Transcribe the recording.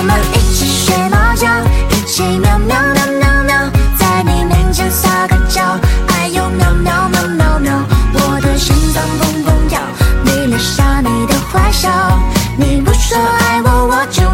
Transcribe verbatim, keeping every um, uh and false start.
我们一起睡猫觉，一起喵喵喵喵喵，在你面前撒个娇，哎呦喵喵喵喵喵，我的心脏砰砰跳，你留下你的坏笑，你不说爱我，我就